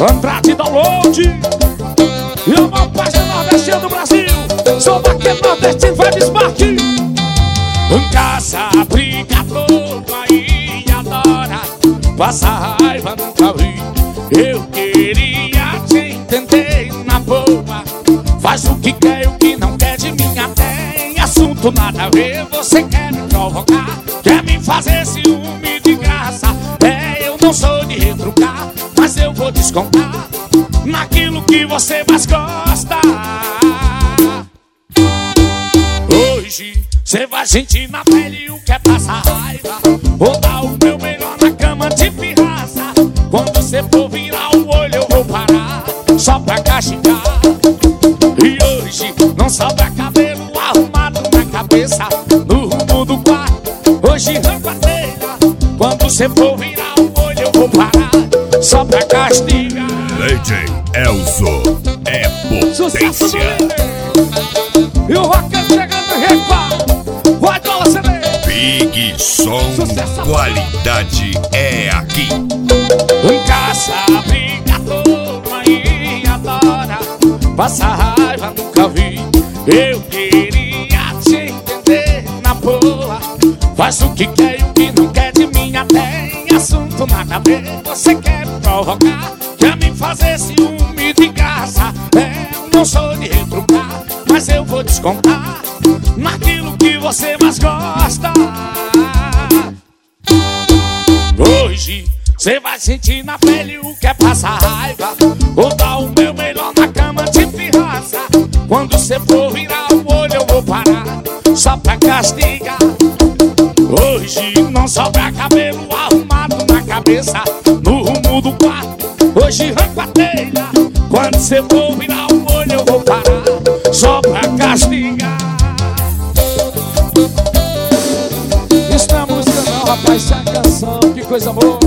Andrade Download e a maior página nordestina do Brasil. Sou daquele nordestino, vai desmarque. Caça, briga, toma e adora. Passa raiva, nunca vi. Eu queria te entender na boa. Faz o que quer e o que não quer de mim. Até em assunto nada a ver. Você quer me provocar, quer me fazer ciúme de graça. Eu não sou de retrucar, mas eu vou descontar naquilo que você mais gosta. Hoje cê vai sentir na pele o que é passar raiva. Vou dar o meu melhor na cama de pirraça. Quando cê for virar o olho eu vou parar só pra castigar. E hoje não sobra cabelo arrumado na cabeça. No rumo do quarto hoje arranco a telha. Quando cê for virar o olho eu vou parar só pra castigar. DJ Elzo é potência. E o rocker chegando em recuado. Vai Dólar CD. Big Som, Sucesso. qualidade é aqui. Caça, briga, toma e adora. Passa raiva, nunca vi. Eu queria te entender na boa. Faz o que quer e o que não quer de mim. Até em assunto nada a ver. Você quer me provocar, quer me fazer ciúme de graça. Eu não sou de retrucar, mas eu vou descontar naquilo que você mais gosta. Hoje cê vai sentir na pele o que é passar raiva. Vou dar o meu melhor na cama de pirraça. Quando cê for virar o olho eu vou parar só pra castigar. Hoje não sobra cabelo arrumado na cabeça. No rumo do quarto hoje arranco a telha. Quando cê for virar o olho eu vou parar só pra castigar. Estamos cantando, rapaz, essa canção, que coisa boa.